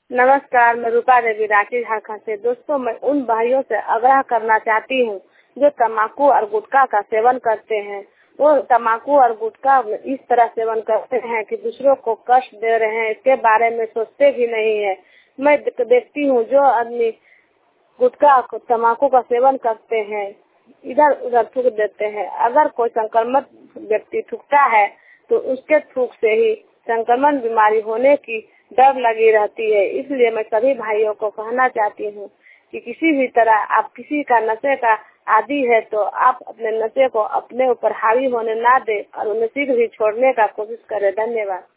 नमस्कार, मैं रूपा देवी रांची झारखंड से। दोस्तों, मैं उन भाइयों से आग्रह करना चाहती हूँ जो तम्बाकू और गुटखा का सेवन करते हैं। वो तम्बाकू और गुटखा इस तरह सेवन करते हैं कि दूसरों को कष्ट दे रहे हैं, इसके बारे में सोचते भी नहीं है। मैं देखती हूँ जो आदमी गुटखा तम्बाकू का सेवन करते हैं, इधर उधर थूक देते हैं। अगर कोई संक्रमित व्यक्ति थूकता है तो उसके थूक से ही संक्रमण बीमारी होने की डर लगी रहती है। इसलिए मैं सभी भाइयों को कहना चाहती हूँ कि किसी भी तरह आप किसी का नशे का आदी है तो आप अपने नशे को अपने ऊपर हावी होने ना दे और उन्हें शीघ्र ही छोड़ने का कोशिश करें। धन्यवाद।